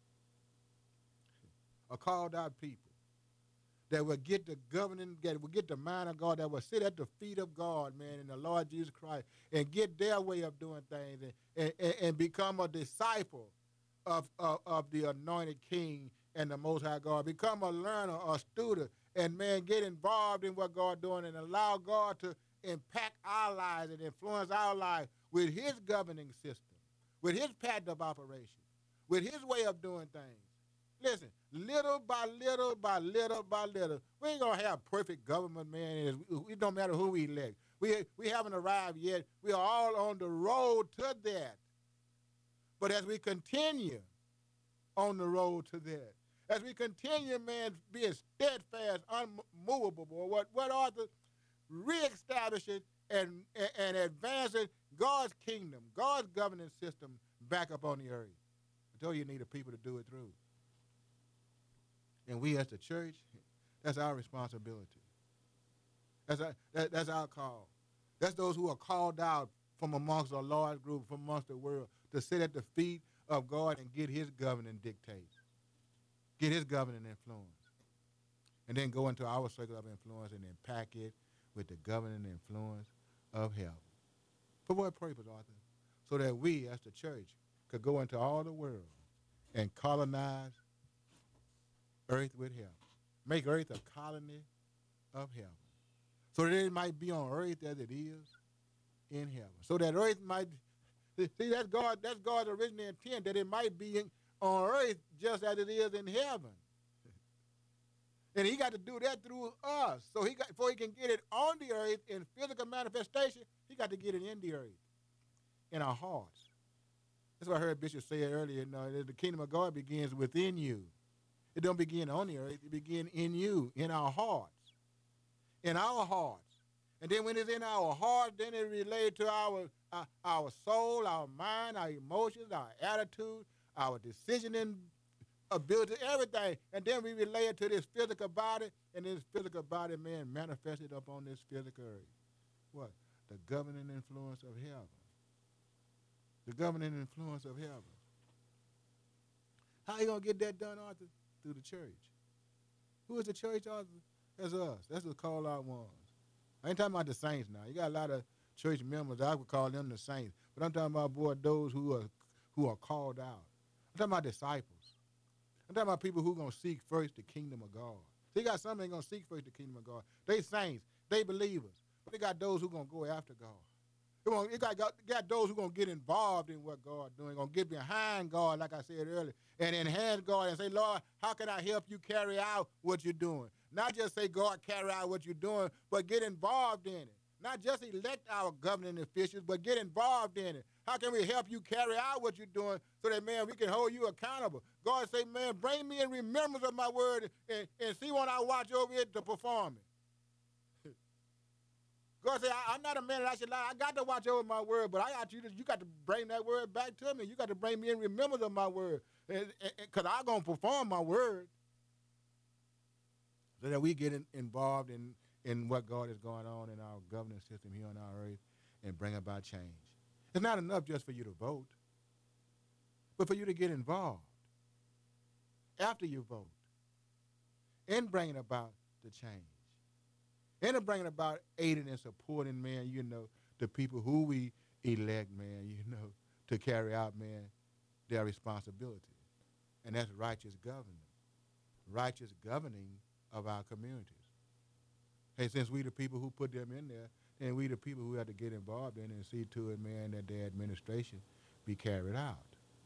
A called out people that will get the governing, that will get the mind of God, that will sit at the feet of God, man, in the Lord Jesus Christ, and get their way of doing things and become a disciple of the anointed King and the Most High God. Become a learner, a student, and, man, get involved in what God's doing and allow God to impact our lives and influence our lives with his governing system, with his pattern of operation, with his way of doing things. Listen, little by little by little by little, we ain't going to have perfect government, man. It don't matter who we elect. We haven't arrived yet. We are all on the road to that. But as we continue on the road to that, as we continue, man, being steadfast, unmovable, what Arthur, reestablishing and advancing God's kingdom, God's governing system back up on the earth. I told you need a people to do it through. And we as the church, that's our responsibility. That's our call. That's those who are called out from amongst a large group, from amongst the world, to sit at the feet of God and get his governing dictates, get his governing influence, and then go into our circle of influence and then pack it with the governing influence of heaven. For what purpose, Arthur? So that we as the church could go into all the world and colonize earth with heaven. Make earth a colony of heaven. So that it might be on earth as it is in heaven. So that earth might, see, that's God's original intent, that it might be on earth just as it is in heaven. And he got to do that through us. So before he can get it on the earth in physical manifestation, he got to get it in the earth, in our hearts. That's what I heard Bishop say earlier, that the kingdom of God begins within you. It don't begin on the earth. It begins in you, in our hearts. In our hearts. And then when it's in our heart, then it relates to our soul, our mind, our emotions, our attitude, our decisioning ability, everything. And then we relate it to this physical body, and this physical body, man, manifested up on this physical earth. What? The governing influence of heaven. The governing influence of heaven. How you going to get that done, Arthur? Through the church. Who is the church, Arthur? That's us. That's the call out ones. I ain't talking about the saints now. You got a lot of church members. I would call them the saints. But I'm talking about, boy, those who are called out. I'm talking about disciples. I'm talking about people who are going to seek first the kingdom of God. So you got some that ain't going to seek first the kingdom of God. They saints. They believers. But they got those who are going to go after God. You got those who are going to get involved in what God's doing, going to get behind God, like I said earlier, and enhance God and say, Lord, how can I help you carry out what you're doing? Not just say, God, carry out what you're doing, but get involved in it. Not just elect our governing officials, but get involved in it. How can we help you carry out what you're doing so that, man, we can hold you accountable? God say, man, bring me in remembrance of my word and see when I watch over it to perform it. God say, I'm not a man that I should lie. I got to watch over my word, but you got to bring that word back to me. You got to bring me in remembrance of my word because I'm going to perform my word so that we get involved in what God is going on in our governing system here on our earth and bring about change. It's not enough just for you to vote, but for you to get involved after you vote in bringing about the change. And in bringing about aiding and supporting, man, the people who we elect, man, to carry out, man, their responsibility. And that's righteous governing of our communities. Hey, since we the people who put them in there, and we the people who have to get involved in it and see to it, man, that their administration be carried out.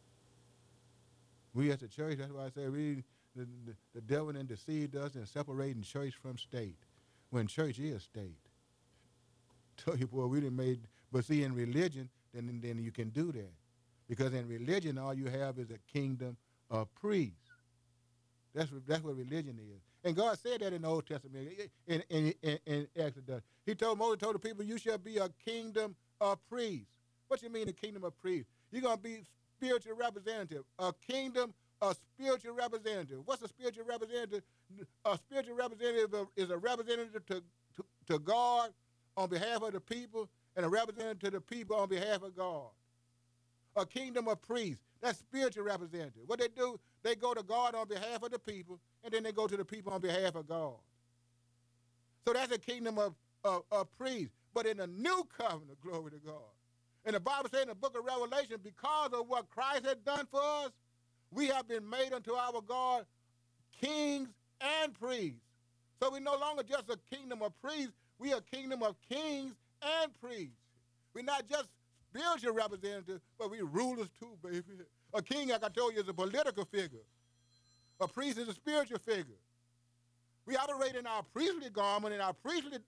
We as a church, that's why I say the devil then deceived us in separating church from state, when church is state. Tell you, boy, we done made, but see, in religion, then you can do that. Because in religion, all you have is a kingdom of priests. That's what religion is. And God said that in the Old Testament, in Exodus. Moses told the people, you shall be a kingdom of priests. What you mean a kingdom of priests? You're going to be spiritual representative. A kingdom of spiritual representative. What's a spiritual representative? A spiritual representative is a representative to God on behalf of the people and a representative to the people on behalf of God. A kingdom of priests. That's spiritual representative. What they do, they go to God on behalf of the people, and then they go to the people on behalf of God. So that's a kingdom of priests. But in the new covenant, glory to God. And the Bible says in the book of Revelation, because of what Christ had done for us, we have been made unto our God kings and priests. So we're no longer just a kingdom of priests, we are a kingdom of kings and priests. We're not just spiritual representatives, but we rulers too, baby. A king, like I told you, is a political figure. A priest is a spiritual figure. We operate in our priestly garment and our priestly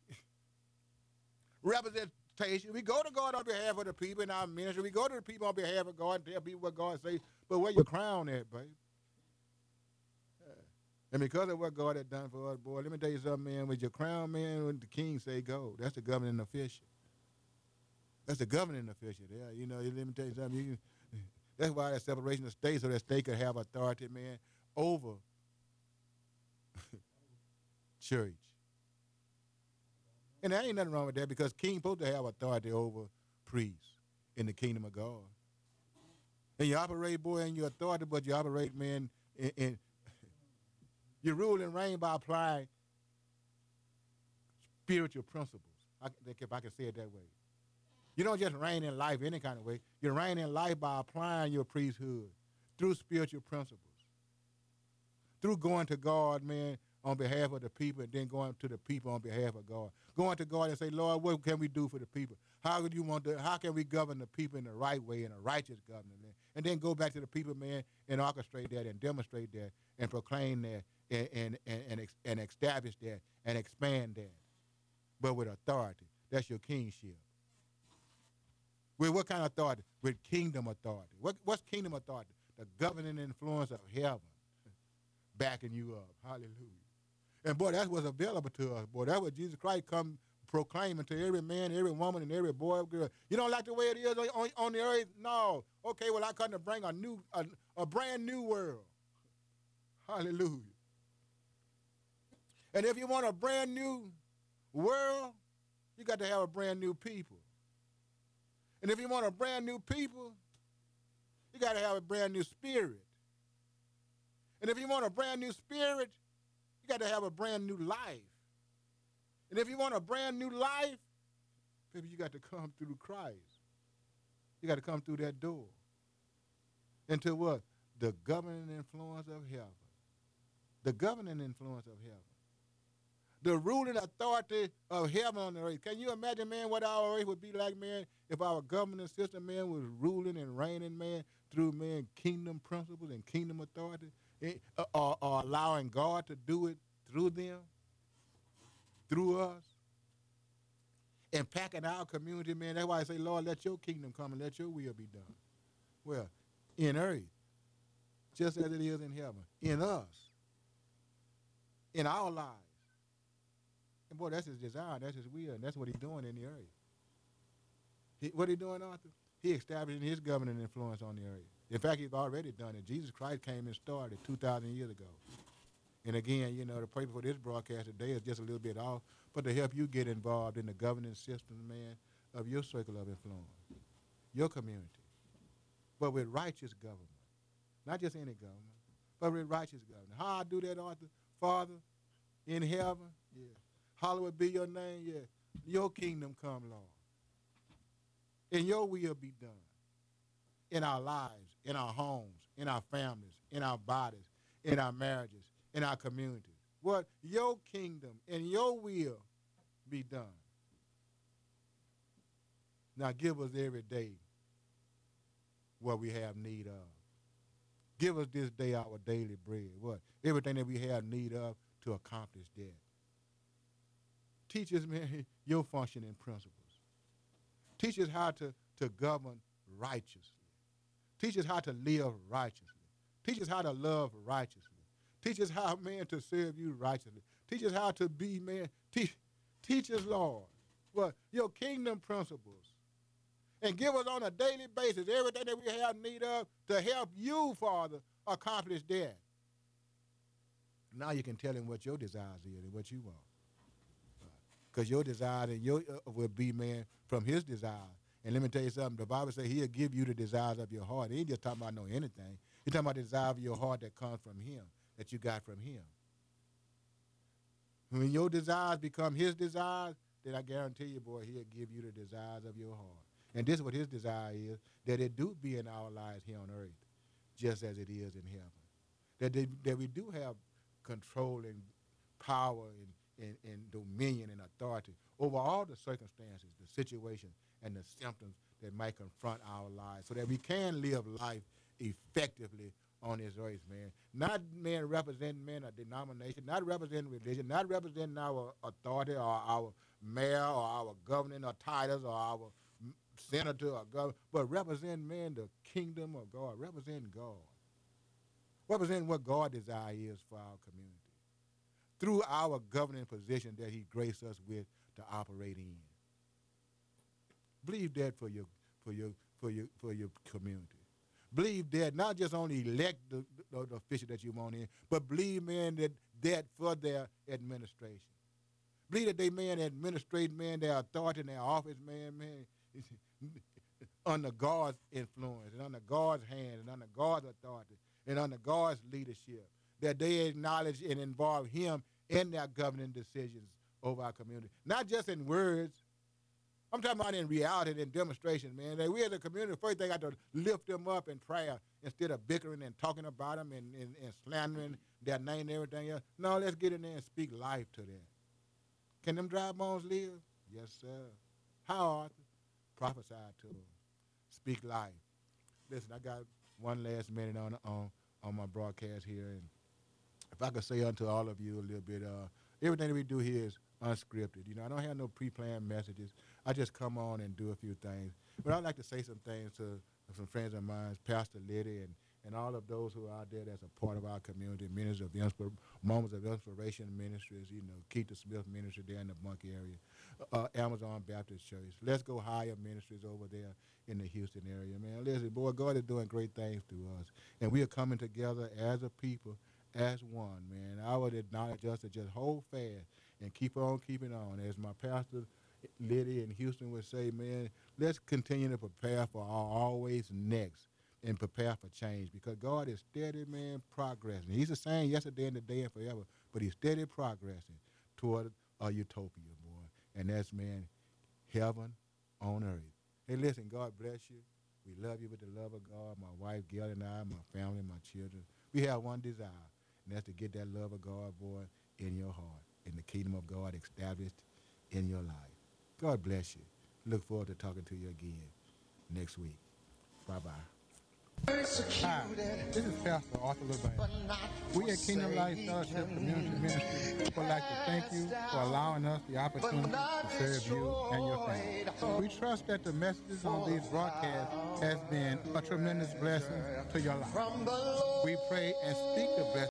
representation. We go to God on behalf of the people in our ministry. We go to the people on behalf of God and tell people what God says. But where your crown at, baby? And because of what God had done for us, boy, let me tell you something, man. With your crown, man, when the king say go, that's the governing official. That's the governing official there. Let me tell you something. That's why that separation of states, so that state could have authority, man, over church. And there ain't nothing wrong with that because king supposed to have authority over priests in the kingdom of God. And you operate, boy, in your authority, but you operate, man, in you rule and reign by applying spiritual principles, if I can say it that way. You don't just reign in life any kind of way. You reign in life by applying your priesthood through spiritual principles, through going to God, man, on behalf of the people, and then going to the people on behalf of God. Going to God and say, Lord, what can we do for the people? How can we govern the people in the right way, in a righteous government, man? And then go back to the people, man, and orchestrate that and demonstrate that and proclaim that and establish that and expand that, but with authority. That's your kingship. With what kind of authority? With kingdom authority. What's kingdom authority? The governing influence of heaven backing you up. Hallelujah. And, boy, that's what's available to us, boy. That's what Jesus Christ come proclaiming to every man, every woman, and every boy, girl. You don't like the way it is on the earth? No. Okay, well, I come to bring a brand new world. Hallelujah. And if you want a brand new world, you got to have a brand new people. And if you want a brand new people, you got to have a brand new spirit. And if you want a brand new spirit, you got to have a brand new life. And if you want a brand new life, baby, you got to come through Christ. You got to come through that door. Into what? The governing influence of heaven. The governing influence of heaven. The ruling authority of heaven on the earth. Can you imagine, man, what our earth would be like, man, if our governing system, man, was ruling and reigning, man, through, man, kingdom principles and kingdom authority, or allowing God to do it through them, through us, impacting our community, man. That's why I say, Lord, let your kingdom come and let your will be done. Well, in earth, just as it is in heaven, in us, in our lives. And boy, that's his desire, that's his will, and that's what he's doing in the earth. What he doing, Arthur? He establishing his governing influence on the earth. In fact, he's already done it. Jesus Christ came and started 2,000 years ago. And again, you know, the purpose for this broadcast today is just a little bit off, but to help you get involved in the governing system, man, of your circle of influence, your community, but with righteous government. Not just any government, but with righteous government. How I do that, Arthur? Father, in heaven, yeah. Hallowed be your name, yeah. Your kingdom come, Lord. And your will be done in our lives, in our homes, in our families, in our bodies, in our marriages, in our communities. What? Your kingdom and your will be done. Now give us every day what we have need of. Give us this day our daily bread. What? Everything that we have need of to accomplish that. Teach us, man, your functioning principles. Teach us how to govern righteously. Teach us how to live righteously. Teach us how to love righteously. Teach us how, man, to serve you righteously. Teach us how to be, man. Teach us, Lord, what? Your kingdom principles. And give us on a daily basis everything that we have need of to help you, Father, accomplish that. Now you can tell him what your desires is and what you want. Because your desire and your will be, man, from his desire. And let me tell you something. The Bible says he'll give you the desires of your heart. He ain't just talking about no anything. He's talking about the desire of your heart that comes from him, that you got from him. When your desires become his desires, then I guarantee you, boy, he'll give you the desires of your heart. And this is what his desire is, that it do be in our lives here on earth, just as it is in heaven. That we do have control and power and dominion and authority over all the circumstances, the situations, and the symptoms that might confront our lives so that we can live life effectively on this earth, man. Not, man, representing, man, a denomination, not representing religion, not representing our authority or our mayor or our governing or titles or our senator or governor, but representing, man, the kingdom of God, representing God. Representing what God's desire is for our community through our governing position that he graced us with to operate in. Believe that for your community. Believe that not just only elect the official that you want in, but believe, man, that for their administration. Believe that they, man, administrate, man, their authority in their office, man, under God's influence and under God's hand and under God's authority and under God's leadership. That they acknowledge and involve him in their governing decisions over our community. Not just in words. I'm talking about in reality and in demonstration, man. That we as a community, first they got to lift them up in prayer instead of bickering and talking about them and slandering their name and everything else. No, let's get in there and speak life to them. Can them dry bones live? Yes, sir. How, Arthur? Prophesy to them. Speak life. Listen, I got one last minute on my broadcast here, and if I could say unto all of you a little bit, everything that we do here is unscripted. You know, I don't have no pre-planned messages. I just come on and do a few things. But I'd like to say some things to some friends of mine, Pastor Liddy, and all of those who are out there that's a part of our community, Ministers of Moments of Inspiration Ministries, you know, Keith Smith Ministry there in the Bunkie area, Amazon Baptist Church. Let's Go Higher Ministries over there in the Houston area, man. Listen, boy, God is doing great things through us. And we are coming together as a people, as one, man. I would acknowledge us to just hold fast and keep on keeping on. As my pastor, Liddy in Houston would say, man, let's continue to prepare for our always next and prepare for change, because God is steady, man, progressing. He's the same yesterday and today and forever, but he's steady progressing toward a utopia, boy. And that's, man, heaven on earth. Hey, listen, God bless you. We love you with the love of God. My wife, Gail, and I, my family, my children. We have one desire, and that's to get that love of God, boy, in your heart, and the kingdom of God established in your life. God bless you. Look forward to talking to you again next week. Bye-bye. Hi, this is Pastor Arthur LeBay. We at Kingdom Life Fellowship Community Ministry would like to thank you for allowing us the opportunity to serve you and your family. We trust that the messages on these broadcasts has been a tremendous blessing to your life. We pray and speak the blessing